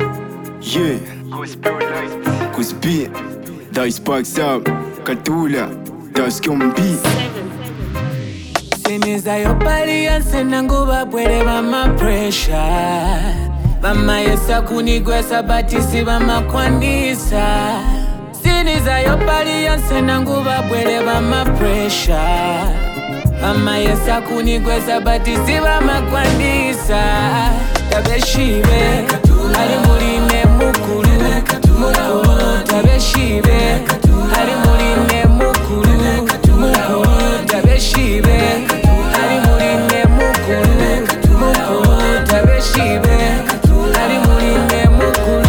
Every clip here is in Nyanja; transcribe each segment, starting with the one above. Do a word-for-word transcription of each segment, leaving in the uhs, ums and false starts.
Yeah, Cause beat, Dice Packs up, Katula, Das Beat. Siniza yo body yansena nguba bwere bama pressure Bama yesa kunigwesa batisi bama kwandisa Siniza yo body yansena nguba bwere bama pressure Bama yesa kunigwesa batisi bama kwandisa Tabeshibe, ali muline mukuru Mukuru, tabeshibe, ali muline mukuru Mukuru, tabeshibe Ali muline mukuru Mukuru, tabeshibe Ali muline mukuru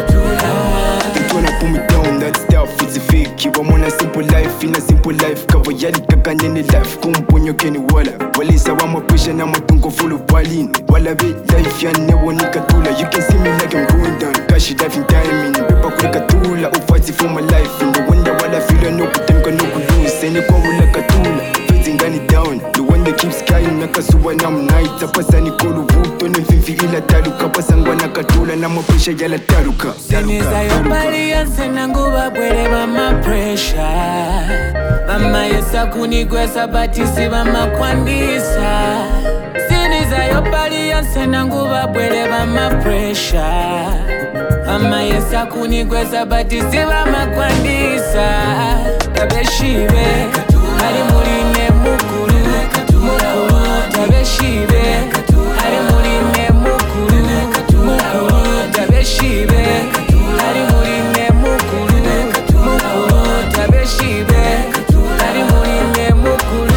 They tryna pull me down, that stuff is fake. You I'm on a simple life, in a simple life. Cover yali kakanyeni life, kumpunyo keni wala Walisa wama pressure na matungo full of balin Wala be life ya newo ni katula. You can see me like I'm going down, cash it life in timing Pepa kule katula, oh fighting for my life In the wonder wala feel no kutemka no kulose Sene kwa wula katula, facing gani down The one that keeps skying, nakasuwa na mnaita Pasa ni kolu vuto, nemfifi ila taruka Pasa ngwana katula, na mapresha yala taruka Siniza yo body yansena nguba bwere bama pressure Bama yesa kunigwesa batisi bama kwandisa Siniza yo body yansena nguba bwere bama pressure Bama yesa kunigwesa batisi bama kwandisa Tabeshibe, ali muline mukuru Mukuru, tabeshibe, ali muline mukuru Mukuru, tabeshibe, ali muline mukuru Mukuru, tabeshibe, ali muline mukuru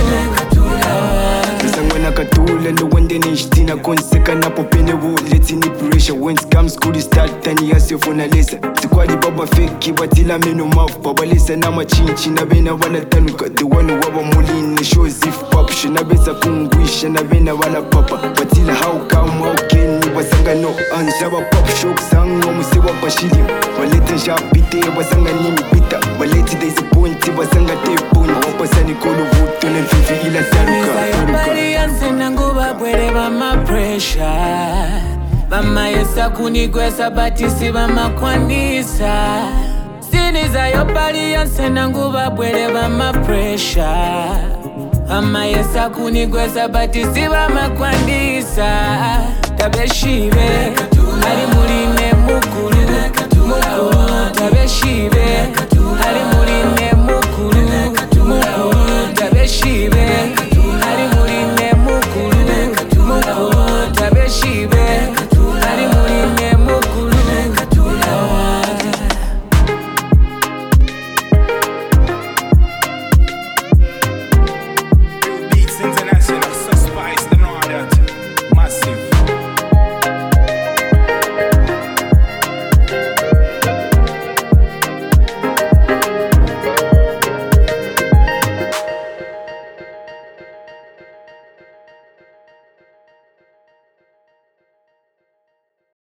Sangwana katula, no one then ishtina Konseka na popene wo, let's in the pressure When scams could start, tani yasi fona lesa Sikwadi baba fake, batila meno mouth Baba lesa na machinchi, na bena wala tanuka The one waba mulini, shows if pop Shina besa kungwisha, na bena wala papa Batila how come, how can you Wasanga no ansaba pop shock sang Wa musiwa pashilim, walete shapite Wasanga nimi pita, walete disappointed Wasanga te punti, wapasa ni kolo vuto Nemfifi ila taruka Body yansena nguba bwere bama pressure Bama yesa kunigwesa batisi bama kwandisa Siniza yo body yansena nguba bwere bama pressure Bama yesa kunigwesa batisi bama kwandisa Tabeshibe, ali muline